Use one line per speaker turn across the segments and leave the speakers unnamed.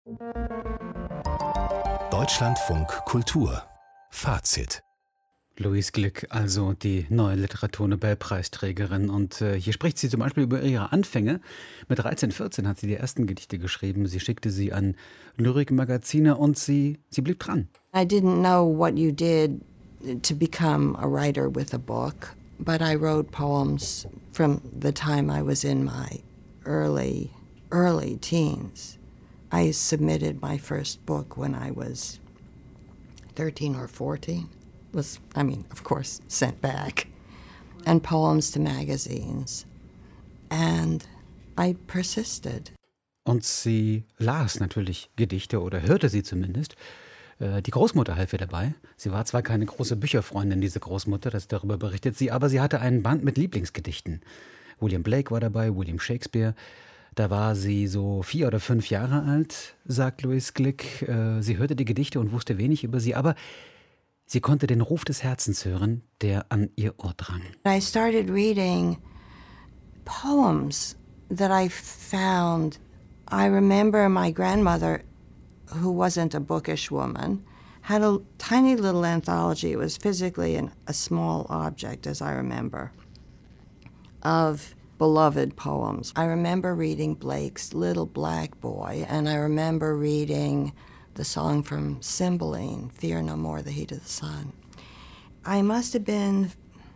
Deutschlandfunk Kultur Fazit.
Louise Glück, also die neue Literaturnobelpreisträgerin. Und hier spricht sie zum Beispiel über ihre Anfänge. Mit 13, 14 hat sie die ersten Gedichte geschrieben. Sie schickte sie an Lyrikmagazine und sie blieb dran.
I didn't know what you did to become a writer with a book, but I wrote poems from the time I was in my early teens. I submitted my first book when I was 13 or 14. Of course, sent back. And poems to magazines. And I persisted.
Und sie las natürlich Gedichte oder hörte sie zumindest. Die Großmutter half ihr dabei. Sie war zwar keine große Bücherfreundin, diese Großmutter, darüber berichtet sie, aber sie hatte einen Band mit Lieblingsgedichten. William Blake war dabei, William Shakespeare. Da war sie so 4 oder 5 Jahre alt, sagt Louise Glück. Sie hörte die Gedichte und wusste wenig über sie, aber sie konnte den Ruf des Herzens hören, der an ihr Ohr drang.
I started reading poems that I found. I remember my grandmother, who wasn't a bookish woman, had a tiny little anthology. It was physically a small object, as I remember, of beloved poems. I remember reading Blake's Little Black Boy, and I remember reading the song from Cymbeline, Fear No More, the Heat of the Sun. I must have been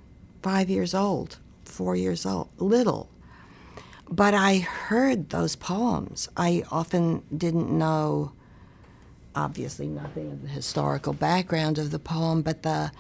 5 years old, 4 years old, little. But I heard those poems. I often didn't know, obviously nothing of the historical background of the poem, but the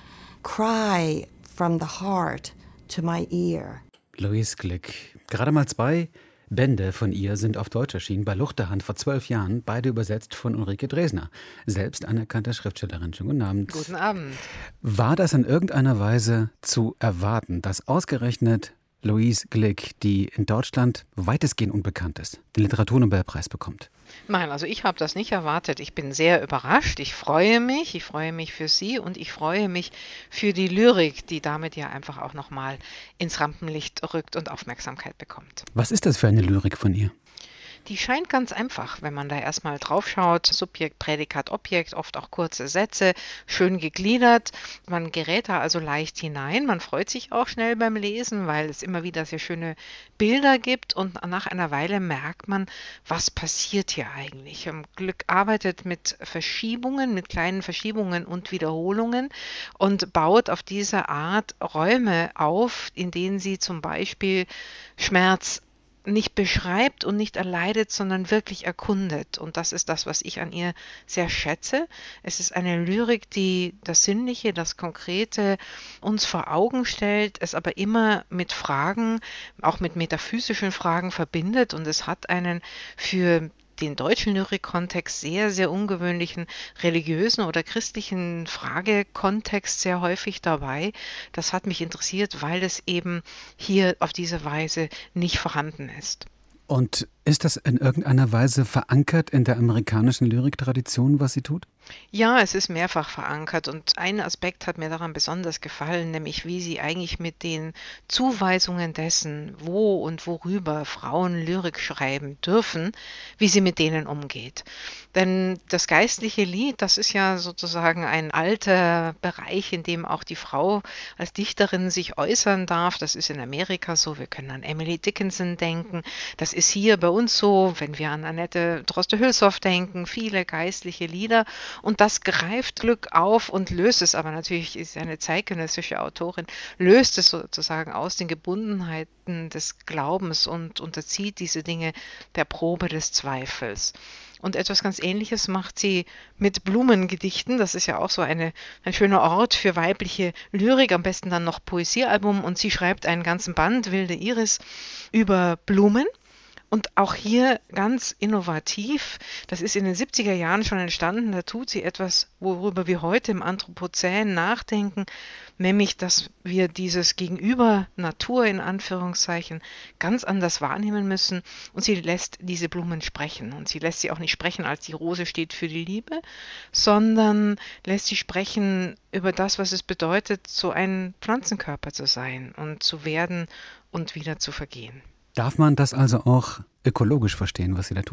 cry from the heart to my ear.
Louise Glück. Gerade mal 2 Bände von ihr sind auf Deutsch erschienen, bei Luchterhand vor 12 Jahren, beide übersetzt von Ulrike Dresner, selbst anerkannte Schriftstellerin. Schönen guten Abend.
Guten Abend.
War das in irgendeiner Weise zu erwarten, dass ausgerechnet Louise Glück, die in Deutschland weitestgehend unbekannt ist, den Literaturnobelpreis bekommt?
Nein, also ich habe das nicht erwartet. Ich bin sehr überrascht. Ich freue mich für sie und ich freue mich für die Lyrik, die damit ja einfach auch nochmal ins Rampenlicht rückt und Aufmerksamkeit bekommt.
Was ist das für eine Lyrik von ihr?
Die scheint ganz einfach, wenn man da erstmal drauf schaut. Subjekt, Prädikat, Objekt, oft auch kurze Sätze, schön gegliedert. Man gerät da also leicht hinein. Man freut sich auch schnell beim Lesen, weil es immer wieder sehr schöne Bilder gibt. Und nach einer Weile merkt man, was passiert hier eigentlich. Glück arbeitet mit Verschiebungen, mit kleinen Verschiebungen und Wiederholungen und baut auf diese Art Räume auf, in denen sie zum Beispiel Schmerz nicht beschreibt und nicht erleidet, sondern wirklich erkundet. Und das ist das, was ich an ihr sehr schätze. Es ist eine Lyrik, die das Sinnliche, das Konkrete uns vor Augen stellt, es aber immer mit Fragen, auch mit metaphysischen Fragen verbindet. Und es hat einen für den deutschen Lyrikkontext sehr, sehr ungewöhnlichen religiösen oder christlichen Fragekontext sehr häufig dabei. Das hat mich interessiert, weil es eben hier auf diese Weise nicht vorhanden ist.
Und ist das in irgendeiner Weise verankert in der amerikanischen Lyriktradition, was sie tut?
Ja, es ist mehrfach verankert und ein Aspekt hat mir daran besonders gefallen, nämlich wie sie eigentlich mit den Zuweisungen dessen, wo und worüber Frauen Lyrik schreiben dürfen, wie sie mit denen umgeht. Denn das geistliche Lied, das ist ja sozusagen ein alter Bereich, in dem auch die Frau als Dichterin sich äußern darf. Das ist in Amerika so, wir können an Emily Dickinson denken, das ist hier bei uns so, wenn wir an Annette Droste-Hülshoff denken, viele geistliche Lieder. Und das greift Glück auf und löst es, aber natürlich ist sie eine zeitgenössische Autorin, löst es sozusagen aus den Gebundenheiten des Glaubens und unterzieht diese Dinge der Probe des Zweifels. Und etwas ganz Ähnliches macht sie mit Blumengedichten. Das ist ja auch so ein schöner Ort für weibliche Lyrik, am besten dann noch Poesiealbum. Und sie schreibt einen ganzen Band, Wilde Iris, über Blumen. Und auch hier ganz innovativ, das ist in den 70er Jahren schon entstanden, da tut sie etwas, worüber wir heute im Anthropozän nachdenken, nämlich, dass wir dieses Gegenüber Natur in Anführungszeichen ganz anders wahrnehmen müssen und sie lässt diese Blumen sprechen und sie lässt sie auch nicht sprechen, als die Rose steht für die Liebe, sondern lässt sie sprechen über das, was es bedeutet, so ein Pflanzenkörper zu sein und zu werden und wieder zu vergehen.
Darf man das also auch ökologisch verstehen, was sie da tut?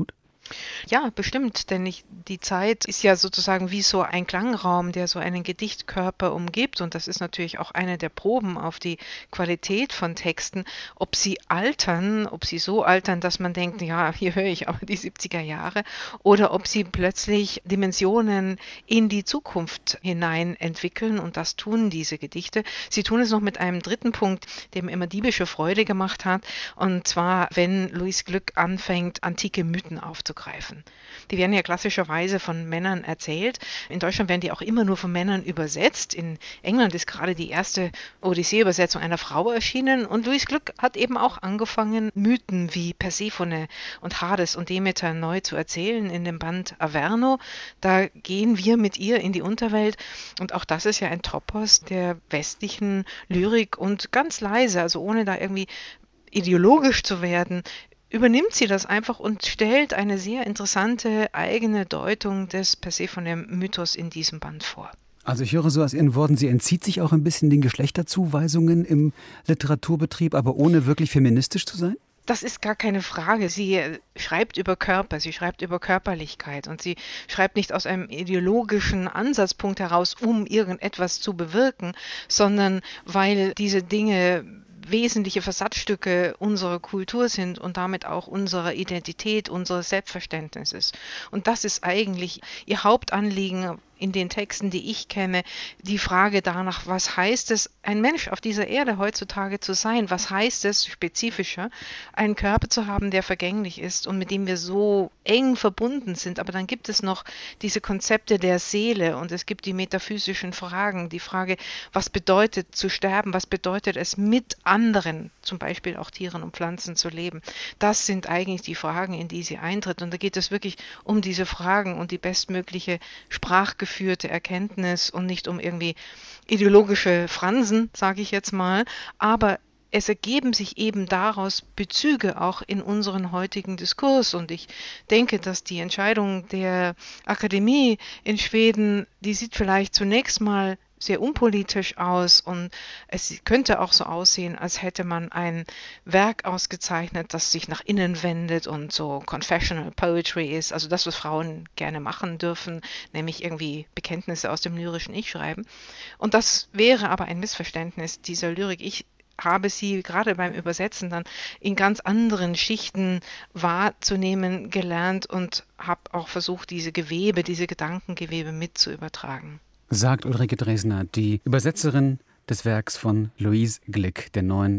Ja, bestimmt, denn die Zeit ist ja sozusagen wie so ein Klangraum, der so einen Gedichtkörper umgibt und das ist natürlich auch eine der Proben auf die Qualität von Texten, ob sie altern, ob sie so altern, dass man denkt, ja, hier höre ich aber die 70er Jahre oder ob sie plötzlich Dimensionen in die Zukunft hinein entwickeln und das tun diese Gedichte. Sie tun es noch mit einem dritten Punkt, der mir immer diebische Freude gemacht hat und zwar, wenn Louise Glück anfängt, antike Mythen aufzugreifen. Die werden ja klassischerweise von Männern erzählt. In Deutschland werden die auch immer nur von Männern übersetzt. In England ist gerade die erste Odyssee-Übersetzung einer Frau erschienen. Und Louise Glück hat eben auch angefangen, Mythen wie Persephone und Hades und Demeter neu zu erzählen in dem Band Averno. Da gehen wir mit ihr in die Unterwelt. Und auch das ist ja ein Topos der westlichen Lyrik und ganz leise, also ohne da irgendwie ideologisch zu werden, übernimmt sie das einfach und stellt eine sehr interessante eigene Deutung des Persephone-Mythos in diesem Band vor.
Also ich höre so aus Ihren Worten, sie entzieht sich auch ein bisschen den Geschlechterzuweisungen im Literaturbetrieb, aber ohne wirklich feministisch zu sein?
Das ist gar keine Frage. Sie schreibt über Körper, sie schreibt über Körperlichkeit und sie schreibt nicht aus einem ideologischen Ansatzpunkt heraus, um irgendetwas zu bewirken, sondern weil diese Dinge wesentliche Versatzstücke unserer Kultur sind und damit auch unserer Identität, unseres Selbstverständnisses. Und das ist eigentlich ihr Hauptanliegen in den Texten, die ich kenne, die Frage danach, was heißt es, ein Mensch auf dieser Erde heutzutage zu sein? Was heißt es, spezifischer, einen Körper zu haben, der vergänglich ist und mit dem wir so eng verbunden sind? Aber dann gibt es noch diese Konzepte der Seele und es gibt die metaphysischen Fragen, die Frage, was bedeutet zu sterben? Was bedeutet es, mit anderen, zum Beispiel auch Tieren und Pflanzen, zu leben? Das sind eigentlich die Fragen, in die sie eintritt. Und da geht es wirklich um diese Fragen und die bestmögliche sprachgeführte Erkenntnis und nicht um irgendwie ideologische Phransen, sage ich jetzt mal, aber es ergeben sich eben daraus Bezüge auch in unseren heutigen Diskurs und ich denke, dass die Entscheidung der Akademie in Schweden, die sieht vielleicht zunächst mal sehr unpolitisch aus und es könnte auch so aussehen, als hätte man ein Werk ausgezeichnet, das sich nach innen wendet und so Confessional Poetry ist, also das, was Frauen gerne machen dürfen, nämlich irgendwie Bekenntnisse aus dem lyrischen Ich schreiben. Und das wäre aber ein Missverständnis dieser Lyrik. Ich habe sie gerade beim Übersetzen dann in ganz anderen Schichten wahrzunehmen gelernt und habe auch versucht, diese Gedankengewebe mit zu übertragen.
Sagt Ulrike Dresner, die Übersetzerin des Werks von Louise Glück, der neuen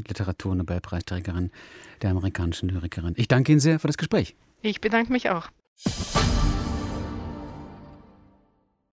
Literaturnobelpreisträgerin, der amerikanischen Lyrikerin. Ich danke Ihnen sehr für das Gespräch.
Ich bedanke mich auch.